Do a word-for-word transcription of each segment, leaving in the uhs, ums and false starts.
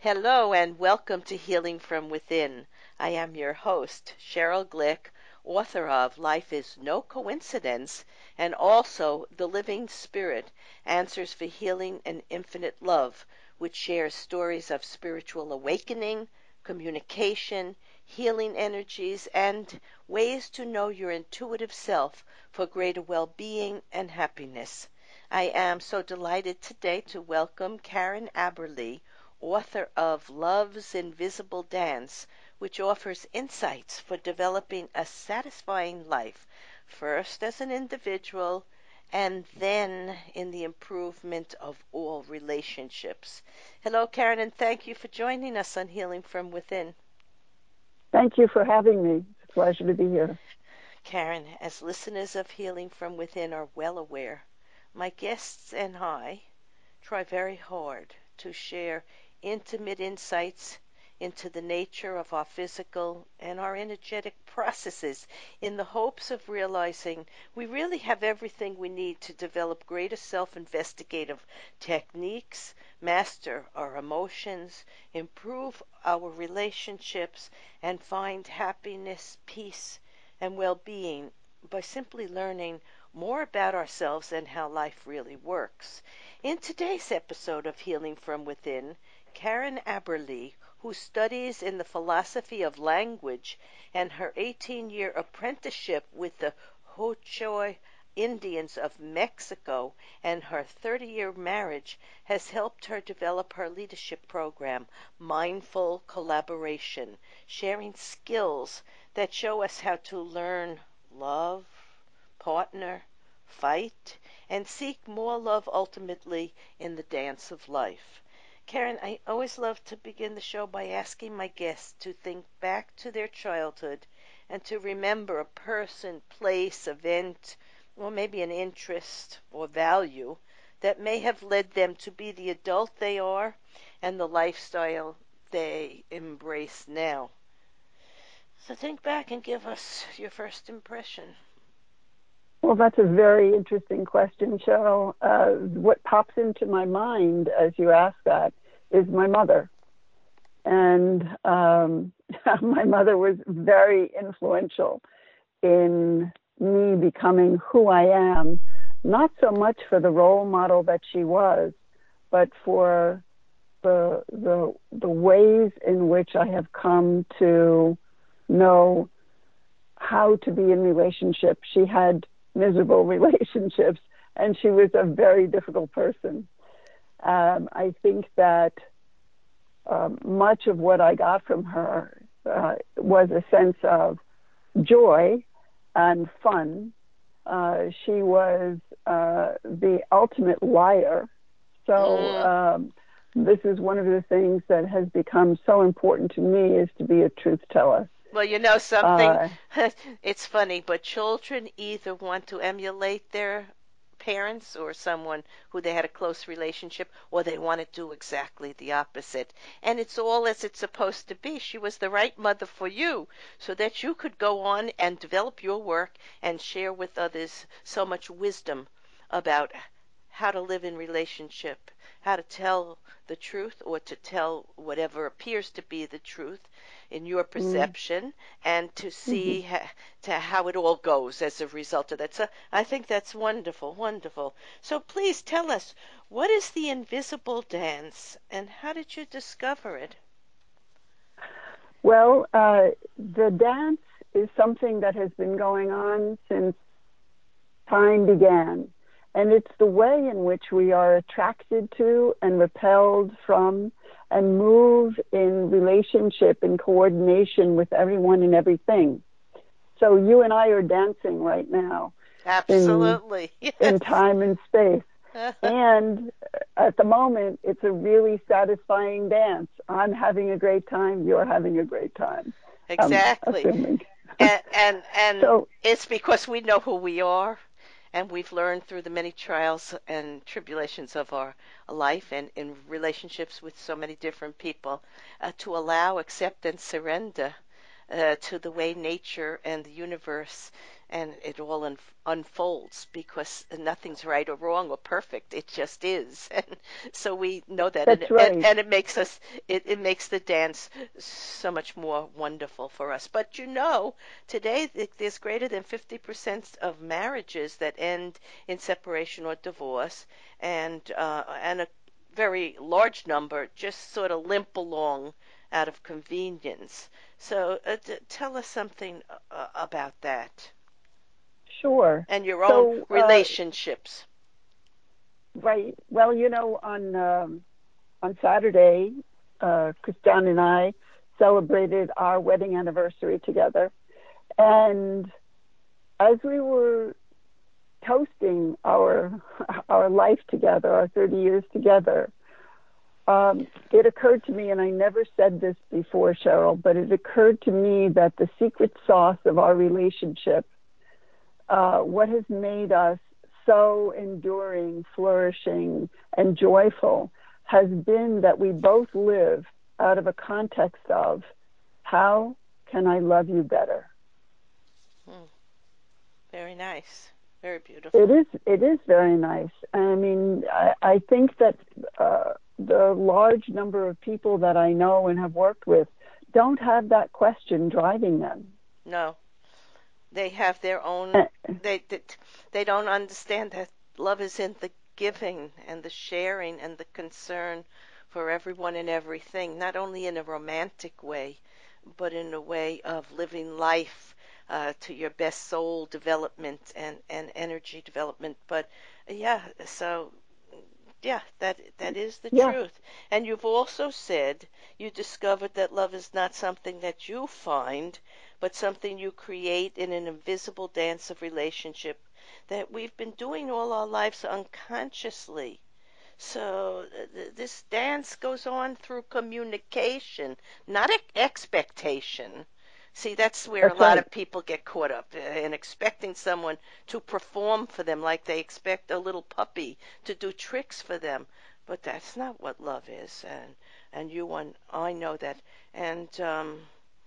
Hello and welcome to Healing from Within. I am your host, Cheryl Glick, author of Life is No Coincidence and also The Living Spirit, Answers for Healing and Infinite Love, which shares stories of spiritual awakening, communication, healing energies, and ways to know your intuitive self for greater well-being and happiness. I am so delighted today to welcome Karen Aberle, author of Love's Invisible Dance, which offers insights for developing a satisfying life, first as an individual and then in the improvement of all relationships. Hello, Karen, and thank you for joining us on Healing from Within. Thank you for having me. It's a pleasure to be here. Karen, as listeners of Healing from Within are well aware, my guests and I try very hard to share intimate insights into the nature of our physical and our energetic processes in the hopes of realizing we really have everything we need to develop greater self-investigative techniques, master our emotions, improve our relationships, and find happiness, peace, and well-being by simply learning more about ourselves and how life really works. In today's episode of Healing from Within, Karen Aberle, who studies in the philosophy of language and her eighteen-year apprenticeship with the Ho-Choi Indians of Mexico and her thirty-year marriage has helped her develop her leadership program, Mindful Collaboration, sharing skills that show us how to learn, love, partner, fight, and seek more love ultimately in the dance of life. Karen, I always love to begin the show by asking my guests to think back to their childhood and to remember a person, place, event, or maybe an interest or value that may have led them to be the adult they are and the lifestyle they embrace now. So think back and give us your first impression. Well, that's a very interesting question, Cheryl. Uh, what pops into my mind as you ask that is my mother. And um, my mother was very influential in me becoming who I am, not so much for the role model that she was, but for the, the, the ways in which I have come to know how to be in relationship. She had miserable relationships, and she was a very difficult person. Um, I think that um, much of what I got from her uh, was a sense of joy and fun. Uh, she was uh, the ultimate liar. So Mm. um, this is one of the things that has become so important to me, is to be a truth teller. Well, you know something, Uh, it's funny, but children either want to emulate their parents or someone who they had a close relationship, or they want to do exactly the opposite. And it's all as it's supposed to be. She was the right mother for you so that you could go on and develop your work and share with others so much wisdom about how to live in relationship, how to tell the truth or to tell whatever appears to be the truth in your mm, perception, and to mhm. see ha- to how it all goes as a result of that. So I think that's wonderful, wonderful. So please tell us, what is the invisible dance and how did you discover it? Well, uh, the dance is something that has been going on since time began. And it's the way in which we are attracted to and repelled from and move in relationship and coordination with everyone and everything. So you and I are dancing right now in Absolutely. in Yes. time and space. And at the moment, it's a really satisfying dance. I'm having a great time. You're having a great time. I'm Exactly. assuming. And and and So, it's because we know who we are, and we've learned through the many trials and tribulations of our life and in relationships with so many different people, uh, to allow, accept, and surrender uh, to the way nature and the universe and it all un- unfolds because nothing's right or wrong or perfect. It just is. And so we know that, and, That's and, right. and it makes us, it, it makes the dance so much more wonderful for us. But you know, today there's greater than fifty percent of marriages that end in separation or divorce, and, uh, and a very large number just sort of limp along out of convenience. So uh, t- tell us something uh, about that Sure. and your own So, uh, relationships. right. Well, you know, on um, on Saturday, uh, Christian and I celebrated our wedding anniversary together, and as we were toasting our our life together, our thirty years together, um, it occurred to me, and I never said this before, Cheryl, but it occurred to me that the secret sauce of our relationship, uh, what has made us so enduring, flourishing, and joyful, has been that we both live out of a context of how can I love you better? Hmm, very nice. Very It beautiful. is. It is very nice. I mean, I, I think that uh, the large number of people that I know and have worked with don't have that question driving them. No, they have their own. Uh, They they, they don't understand that love is in the giving and the sharing and the concern for everyone and everything, not only in a romantic way, but in a way of living life uh, to your best soul development and, and energy development. But yeah, so yeah, that that is the yeah, truth. And you've also said you discovered that love is not something that you find, but something you create in an invisible dance of relationship that we've been doing all our lives unconsciously. So th- this dance goes on through communication, not e- expectation. See, that's where a that's lot right. of people get caught up uh, in expecting someone to perform for them like they expect a little puppy to do tricks for them. But that's not what love is, and and you and I know that. And um,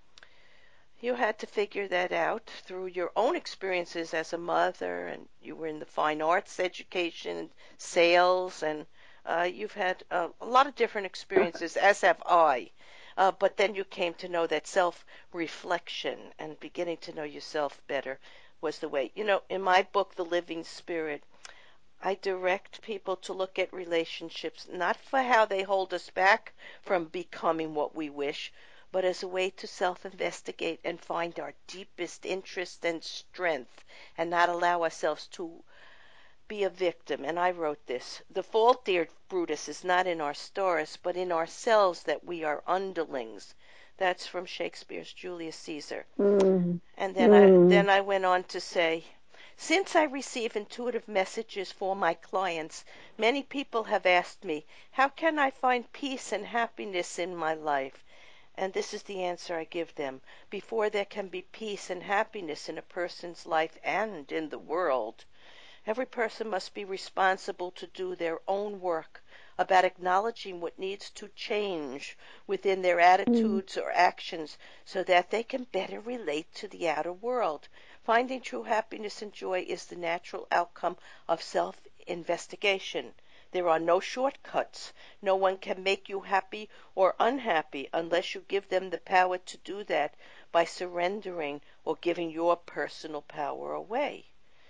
you had to figure that out through your own experiences as a mother, and you were in the fine arts education, sales, and uh, you've had uh, a lot of different experiences, as have I. Uh, but then you came to know that self reflection and beginning to know yourself better was the way. You know, in my book, The Living Spirit, I direct people to look at relationships not for how they hold us back from becoming what we wish, but as a way to self investigate and find our deepest interest and strength and not allow ourselves to be a victim. And I wrote this: the fault, dear Brutus, is not in our stars, but in ourselves that we are underlings. That's from Shakespeare's Julius Caesar. Mm, And then I mm, then I went on to say, since I receive intuitive messages for my clients, many people have asked me, how can I find peace and happiness in my life? And this is the answer I give them. Before there can be peace and happiness in a person's life and in the world, every person must be responsible to do their own work about acknowledging what needs to change within their mm, attitudes or actions so that they can better relate to the outer world. Finding true happiness and joy is the natural outcome of self investigation. There are no shortcuts. No one can make you happy or unhappy unless you give them the power to do that by surrendering or giving your personal power away.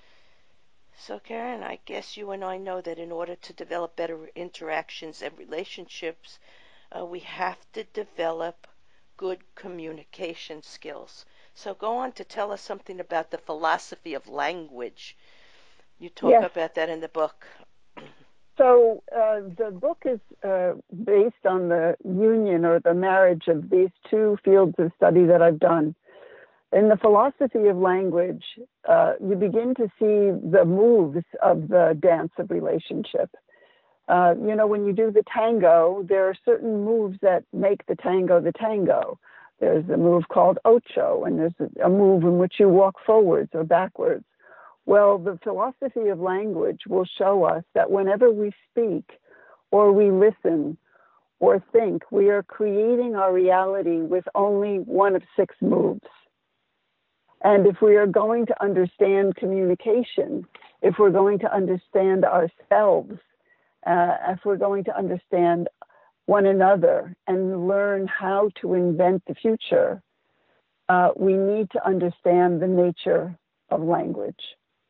So, Karen, I guess you and I know that in order to develop better interactions and relationships, uh, we have to develop good communication skills. So, go on to tell us something about the philosophy of language. You talk yes. about that in the book. So uh, the book is uh, based on the union or the marriage of these two fields of study that I've done. In the philosophy of language, uh, you begin to see the moves of the dance of relationship. Uh, you know, when you do the tango, there are certain moves that make the tango the tango. There's a move called ocho, and there's a move in which you walk forwards or backwards. Well, the philosophy of language will show us that whenever we speak or we listen or think, we are creating our reality with only one of six moves. And if we are going to understand communication, if we're going to understand ourselves, uh, if we're going to understand one another and learn how to invent the future, uh, we need to understand the nature of language.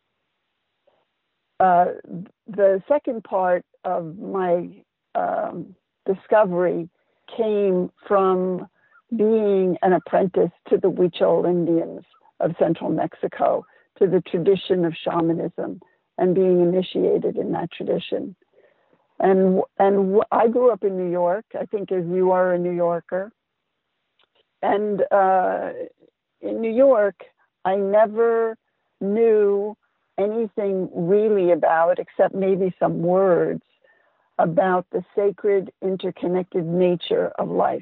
Uh, the second part of my um, discovery came from being an apprentice to the Huichol Indians of central Mexico, to the tradition of shamanism, and being initiated in that tradition. And and I grew up in New York, I think as you are a New Yorker. And uh, in New York, I never knew anything really about, except maybe some words, about the sacred, interconnected nature of life.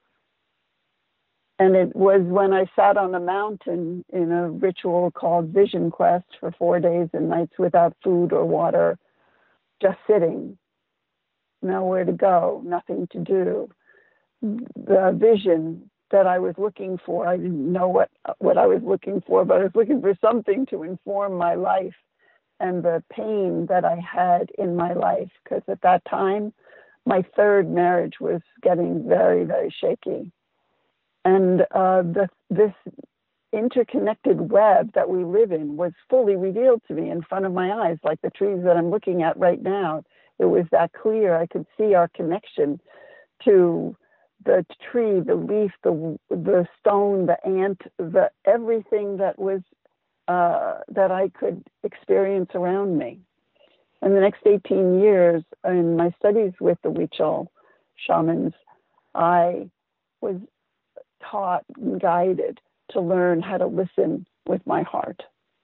And it was when I sat on a mountain in a ritual called Vision Quest for four days and nights without food or water, just sitting, nowhere to go, nothing to do. The vision that I was looking for, I didn't know what, what I was looking for, but I was looking for something to inform my life and the pain that I had in my life, because at that time, my third marriage was getting very, very shaky. And uh, the, this interconnected web that we live in was fully revealed to me in front of my eyes, like the trees that I'm looking at right now. It was that clear. I could see our connection to the tree, the leaf, the the stone, the ant, the everything that was uh, that I could experience around me. And the next eighteen years in my studies with the Huichol shamans, I was taught and guided to learn how to listen with my heart.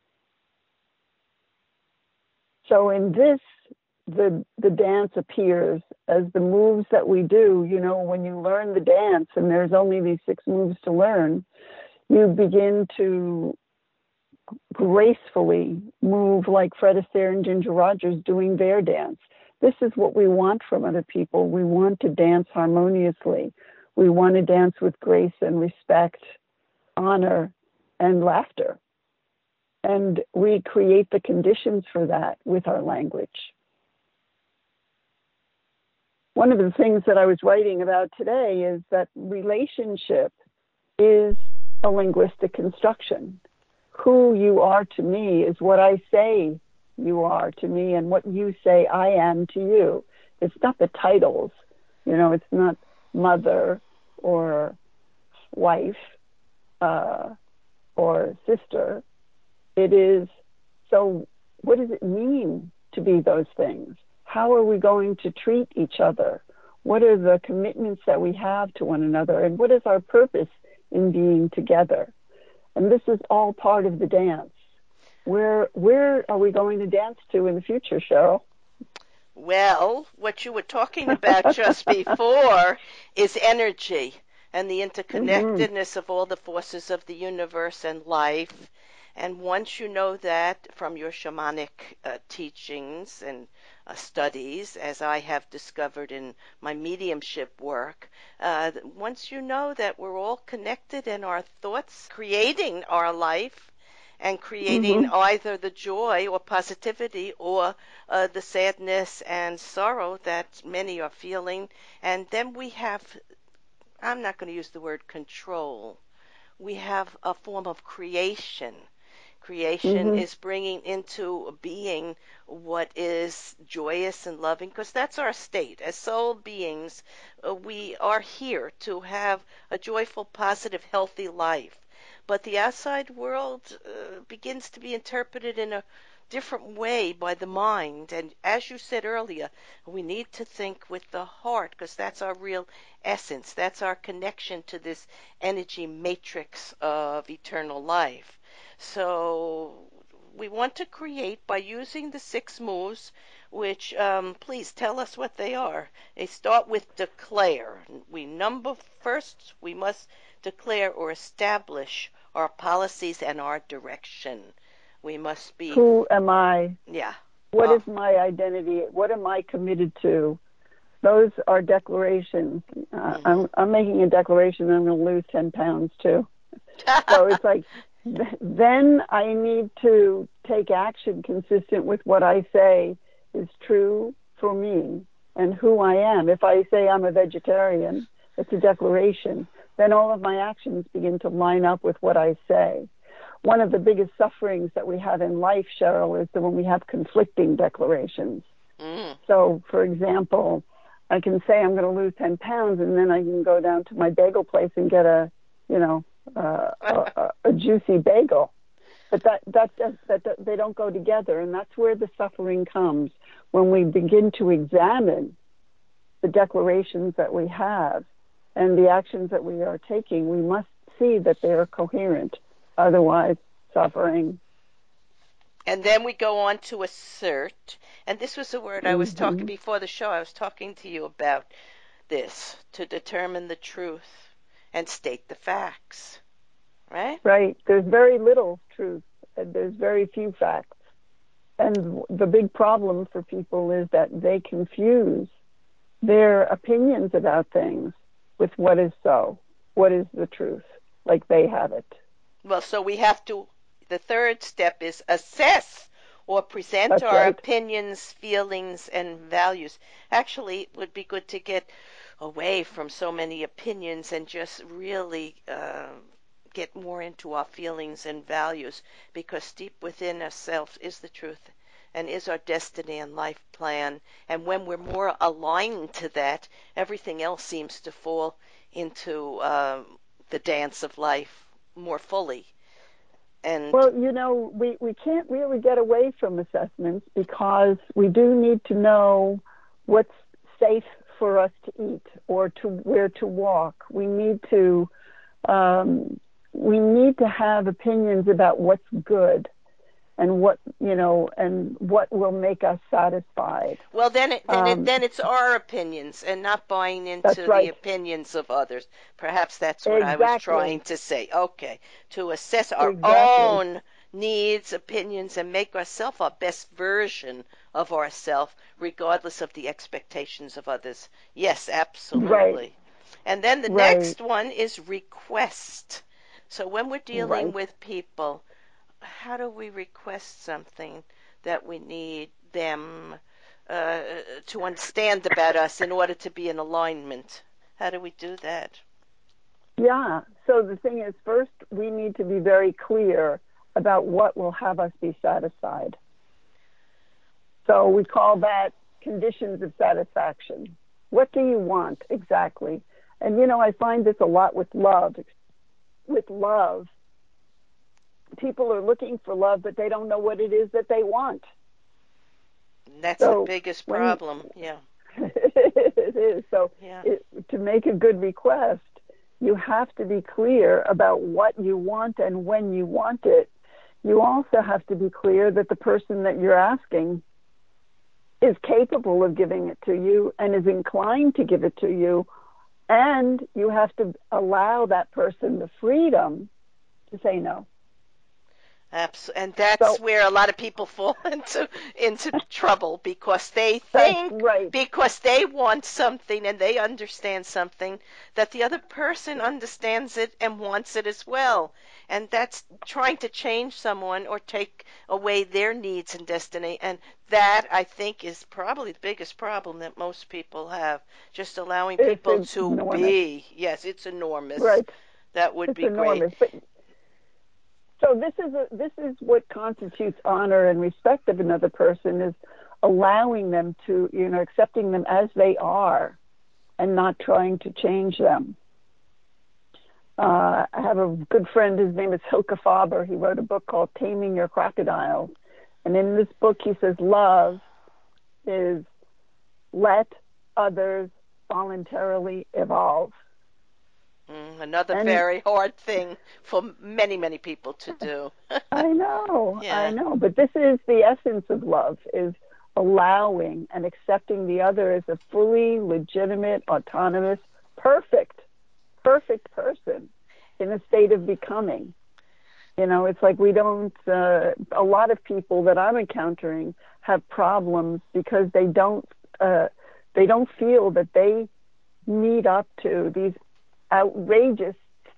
So in this, the the dance appears as the moves that we do. You know, when you learn the dance and there's only these six moves to learn, you begin to gracefully move like Fred Astaire and Ginger Rogers doing their dance. This is what we want from other people. We want to dance harmoniously. We want to dance with grace and respect, honor, and laughter. And we create the conditions for that with our language. One of the things that I was writing about today is that relationship is a linguistic construction. Who you are to me is what I say you are to me and what you say I am to you. It's not the titles, you know, it's not mother or wife uh, or sister. It is, so what does it mean to be those things? How are we going to treat each other? What are the commitments that we have to one another? And what is our purpose in being together? And this is all part of the dance. Where, where are we going to dance to in the future, Cheryl? Well, what you were talking about just before is energy and the interconnectedness mm-hmm. of all the forces of the universe and life. And once you know that from your shamanic uh, teachings and uh, studies, as I have discovered in my mediumship work, uh, once you know that we're all connected in our thoughts, creating our life, and creating mm-hmm. either the joy or positivity or uh, the sadness and sorrow that many are feeling. And then we have, I'm not going to use the word control, we have a form of creation. Creation mm-hmm. is bringing into being what is joyous and loving, because that's our state. As soul beings, uh, we are here to have a joyful, positive, healthy life. But the outside world uh, begins to be interpreted in a different way by the mind. And as you said earlier, we need to think with the heart, because that's our real essence. That's our connection to this energy matrix of eternal life. So we want to create by using the six moves, which um, please tell us what they are. They start with declare. We number first, we must declare or establish our policies and our direction. We must be... Who am I? Yeah. What uh, is my identity? What am I committed to? Those are declarations. Uh, mm-hmm. I'm, I'm making a declaration that I'm going to lose ten pounds too. So it's like, then I need to take action consistent with what I say is true for me and who I am. If I say I'm a vegetarian, it's a declaration. Then all of my actions begin to line up with what I say. One of the biggest sufferings that we have in life, Cheryl, is that when we have conflicting declarations. Mm. So, for example, I can say I'm going to lose ten pounds, and then I can go down to my bagel place and get a, you know, uh, a, a juicy bagel. But that, that, that, that, that they don't go together, and that's where the suffering comes. When we begin to examine the declarations that we have and the actions that we are taking, we must see that they are coherent. Otherwise, suffering. And then we go on to assert. And this was a word I was Mm-hmm. talking before the show. I was talking to you about this, to determine the truth and state the facts. Right? Right. There's very little truth, and there's very few facts. And the big problem for people is that they confuse their opinions about things with what is so, what is the truth, like they have it. Well, so we have to, the third step is assess or present That's our right. opinions, feelings, and values. Actually, it would be good to get away from so many opinions and just really uh, get more into our feelings and values, because deep within ourselves is the truth and is our destiny and life plan. And when we're more aligned to that, everything else seems to fall into uh, the dance of life more fully. And well, you know, we, we can't really get away from assessments because we do need to know what's safe for us to eat or to where to walk. We need to um, we need to have opinions about what's good and what, you know, and what will make us satisfied. Well, then, it, then, Um, it, then it's our opinions and not buying into right. the opinions of others. Perhaps that's what Exactly. I was trying to say. Okay, to assess our Exactly. own needs, opinions, and make ourselves our best version of ourselves, regardless of the expectations of others. Yes, absolutely. Right. And then the Right. next one is request. So when we're dealing Right. with people, how do we request something that we need them uh, to understand about us in order to be in alignment? How do we do that? Yeah. So the thing is, first, we need to be very clear about what will have us be satisfied. So we call that conditions of satisfaction. What do you want exactly? And, you know, I find this a lot with love. With love, people are looking for love, but they don't know what it is that they want. That's so the biggest when, problem, yeah. It is. So yeah. it, to make a good request, you have to be clear about what you want and when you want it. You also have to be clear that the person that you're asking is capable of giving it to you and is inclined to give it to you. And you have to allow that person the freedom to say no. Absolutely. And that's So, where a lot of people fall into into trouble, because they that's think, right. because they want something and they understand something, that the other person understands it and wants it as well. And that's trying to change someone or take away their needs and destiny. And that, I think, is probably the biggest problem that most people have. Just allowing It's people to enormous. be. Yes, it's enormous. Right. That would it's be enormous. great. But, so this is a, this is what constitutes honor and respect of another person, is allowing them to, you know, accepting them as they are and not trying to change them. Uh, I have a good friend, his name is Hilke Faber. He wrote a book called Taming Your Crocodile. And in this book, he says love is let others voluntarily evolve. Mm, another and, very hard thing for many, many people to do. I know, yeah. I know. But this is the essence of love, is allowing and accepting the other as a fully legitimate, autonomous, perfect, perfect person in a state of becoming. You know, it's like we don't, uh, a lot of people that I'm encountering have problems because they don't, uh, they don't feel that they meet up to these outrageous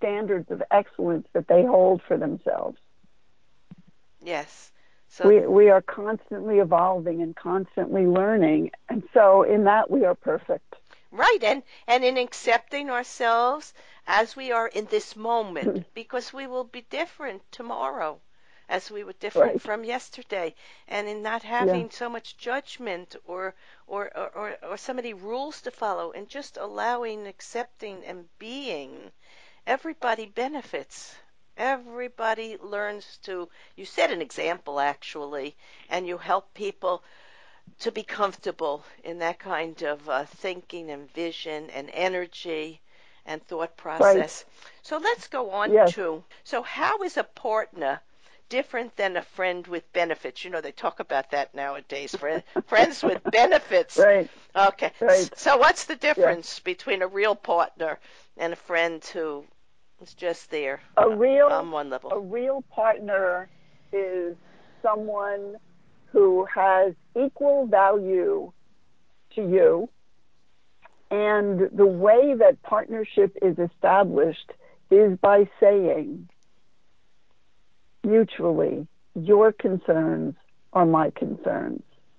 standards of excellence that they hold for themselves. Yes. So we we are constantly evolving and constantly learning, and so in that we are perfect. Right, and and in accepting ourselves as we are in this moment, because we will be different tomorrow, as we were different Right. from yesterday, and in not having Yeah. so much judgment or or, or or or so many rules to follow, and just allowing, accepting, and being, everybody benefits. Everybody learns to, you set an example actually, and you help people to be comfortable in that kind of uh, thinking and vision and energy and thought Right. process. So let's go on Yes. to, so how is a partner different than a friend with benefits? You know, they talk about that nowadays, friend, friends with benefits. Right. Okay. Right. So what's the Yeah. difference between a real partner and a friend who is just there A uh, real on one level? a real partner is someone who has equal value to you, and the way that partnership is established is by saying mutually, your concerns are my concerns,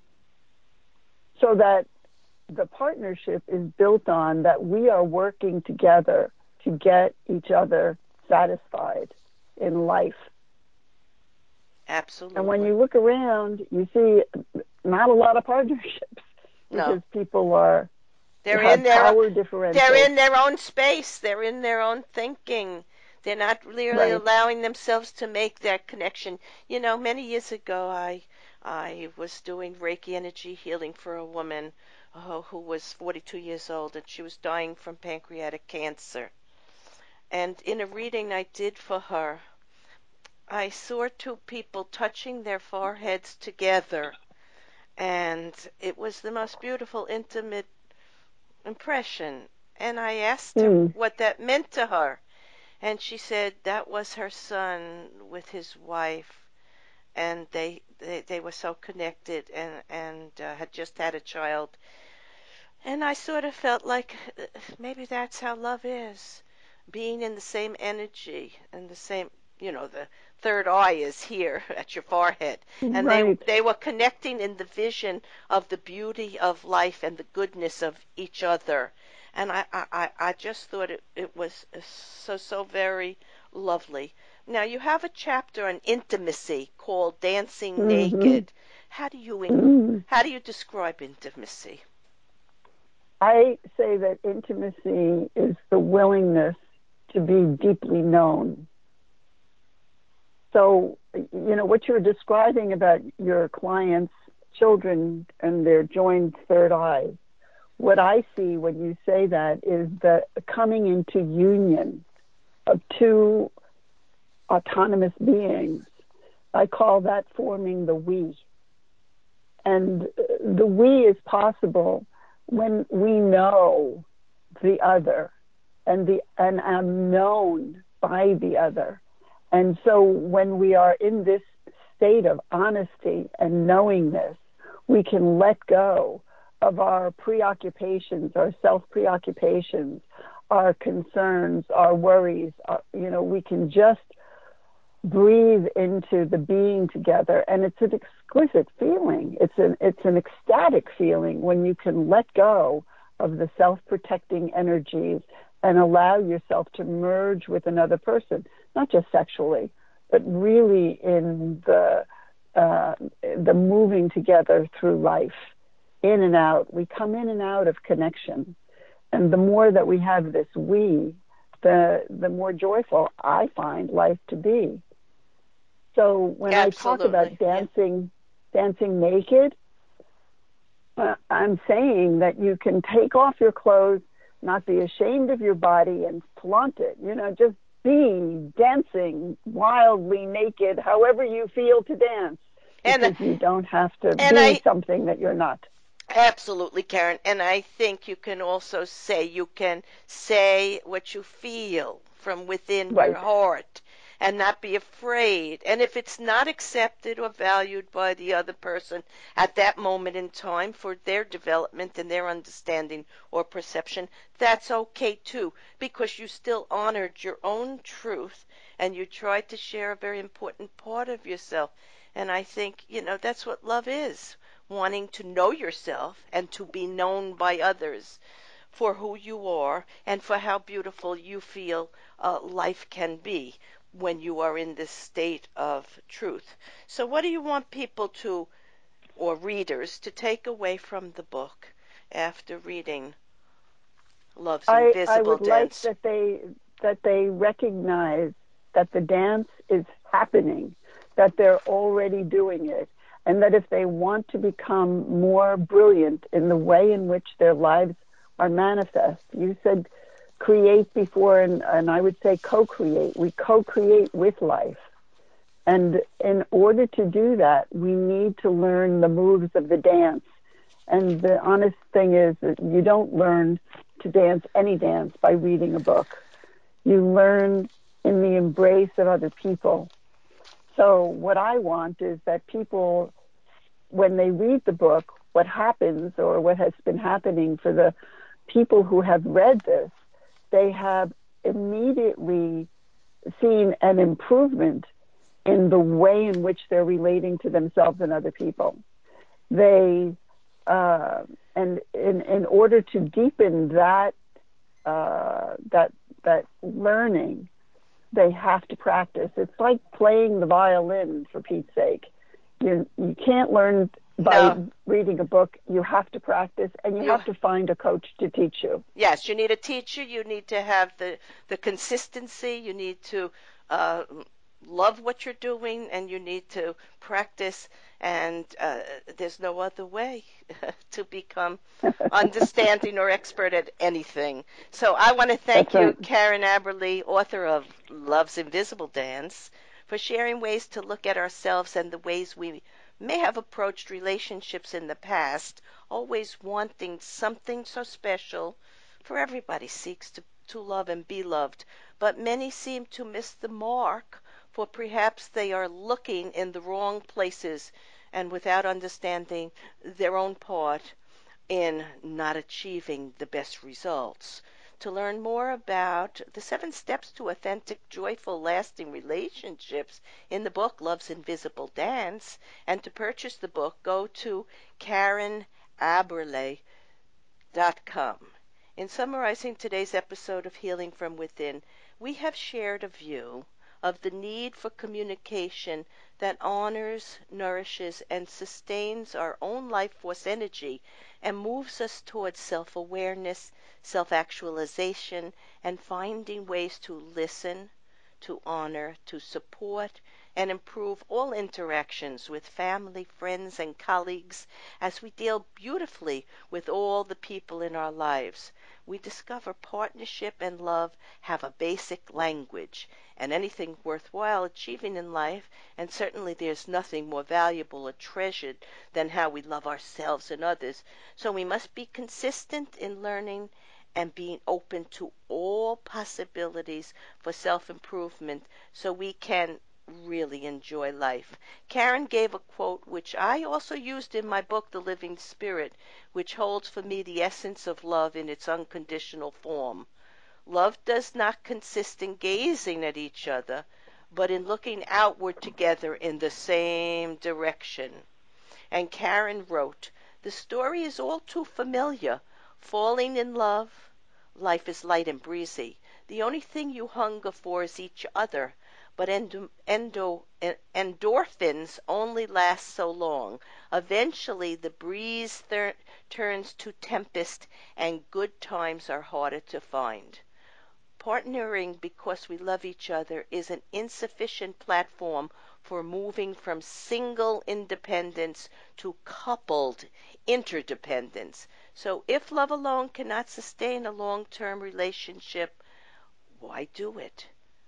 so that the partnership is built on that we are working together to get each other satisfied in life. Absolutely. And when you look around, you see not a lot of partnerships because No. people are They're have in their power differentials. they're in their own space. They're in their own thinking. They're not really Right. allowing themselves to make that connection. You know, many years ago, I I was doing Reiki energy healing for a woman uh, who was forty-two years old, and she was dying from pancreatic cancer. And in a reading I did for her, I saw two people touching their foreheads together, and it was the most beautiful, intimate impression. And I asked her Mm. what that meant to her. And she said that was her son with his wife. And they, they, they were so connected and, and uh, had just had a child. And I sort of felt like uh, maybe that's how love is. Being in the same energy and the same, you know, the third eye is here at your forehead. And they Right. they were connecting in the vision of the beauty of life and the goodness of each other. And I, I, I just thought it, it was so, so very lovely. Now, you have a chapter on intimacy called Dancing Mm-hmm. Naked. How do you, Mm. how do you describe intimacy? I say that intimacy is the willingness to be deeply known. So, you know, what you're describing about your clients' children and their joined third eyes, what I see when you say that is the coming into union of two autonomous beings. I call that forming the we. And the we is possible when we know the other and the and am known by the other. And so when we are in this state of honesty and knowingness, we can let go of our preoccupations, our self-preoccupations, our concerns, our worries. Our, you know, we can just breathe into the being together, and it's an exquisite feeling. It's an it's an ecstatic feeling when you can let go of the self-protecting energies and allow yourself to merge with another person, not just sexually, but really in the uh, the moving together through life, in and out. We come in and out of connection, and the more that we have this we, the the more joyful I find life to be. So when Absolutely. I talk about dancing, yeah. dancing naked, uh, I'm saying that you can take off your clothes, not be ashamed of your body, and flaunt it. You know, just be dancing wildly naked, however you feel to dance, because and, you don't have to be I, something that you're not. Absolutely, Karen. And I think you can also say, you can say what you feel from within Right. your heart. and not be afraid. And if it's not accepted or valued by the other person at that moment in time for their development and their understanding or perception, that's okay too, because you still honored your own truth and you tried to share a very important part of yourself. And I think, you know, that's what love is, wanting to know yourself and to be known by others for who you are and for how beautiful you feel uh, life can be when you are in this state of truth. So, what do you want people to, or readers, to take away from the book after reading Love's I, I Invisible would like Dance? that they that they recognize that the dance is happening, that they're already doing it, and that if they want to become more brilliant in the way in which their lives are manifest, you said create before, and, and I would say co-create. We co-create with life. And in order to do that, we need to learn the moves of the dance. And the honest thing is that you don't learn to dance any dance by reading a book. You learn in the embrace of other people. So what I want is that people, when they read the book, what happens or what has been happening for the people who have read this, they have immediately seen an improvement in the way in which they're relating to themselves and other people. They, uh, and in, in order to deepen that, uh, that, that learning, they have to practice. It's like playing the violin, for Pete's sake. You, you can't learn by No. reading a book. You have to practice, and you, You- have to find a coach to teach you. Yes, you need a teacher. You need to have the, the consistency. You need to uh, love what you're doing, and you need to practice. And uh, there's no other way to become understanding or expert at anything. So I want to thank That's you, right. Karen Aberle, author of Love's Invisible Dance, for sharing ways to look at ourselves and the ways we may have approached relationships in the past, always wanting something so special. For everybody seeks to, to love and be loved, but many seem to miss the mark, for perhaps they are looking in the wrong places and without understanding their own part in not achieving the best results. To learn more about the seven steps to authentic, joyful, lasting relationships in the book Love's Invisible Dance, and to purchase the book, go to Karen Aberle dot com. In summarizing today's episode of Healing from Within, we have shared a view of the need for communication that honors, nourishes, and sustains our own life force energy and moves us towards self-awareness, self-actualization, and finding ways to listen, to honor, to support, and improve all interactions with family, friends, and colleagues as we deal beautifully with all the people in our lives. We discover partnership and love have a basic language, and anything worthwhile achieving in life, and certainly there's nothing more valuable or treasured than how we love ourselves and others. So we must be consistent in learning and being open to all possibilities for self-improvement so we can really enjoy life. Karen gave a quote which I also used in my book, The Living Spirit, which holds for me the essence of love in its unconditional form. Love does not consist in gazing at each other, but in looking outward together in the same direction. And Karen wrote, the story is all too familiar. Falling in love, life is light and breezy. The only thing you hunger for is each other. But endo, endo, endorphins only last so long. Eventually, the breeze thir- turns to tempest, and good times are harder to find. Partnering because we love each other is an insufficient platform for moving from single independence to coupled interdependence. So if love alone cannot sustain a long-term relationship, why do it?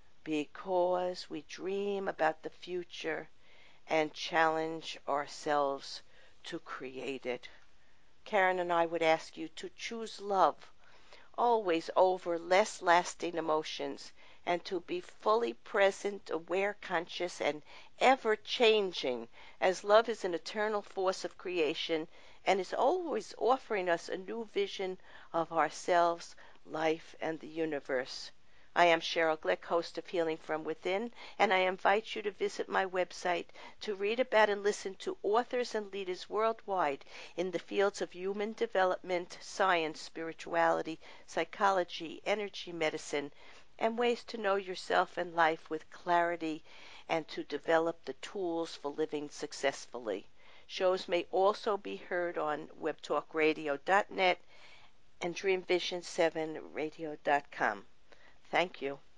Because we dream about the future and challenge ourselves to create it. Karen and I would ask you to choose love always over less lasting emotions and to be fully present, aware, conscious, and ever changing, as love is an eternal force of creation and is always offering us a new vision of ourselves, life, and the universe. I am Cheryl Glick, host of Healing from Within, and I invite you to visit my website to read about and listen to authors and leaders worldwide in the fields of human development, science, spirituality, psychology, energy medicine, and ways to know yourself and life with clarity and to develop the tools for living successfully. Shows may also be heard on web talk radio dot net and dream vision seven radio dot com. Thank you.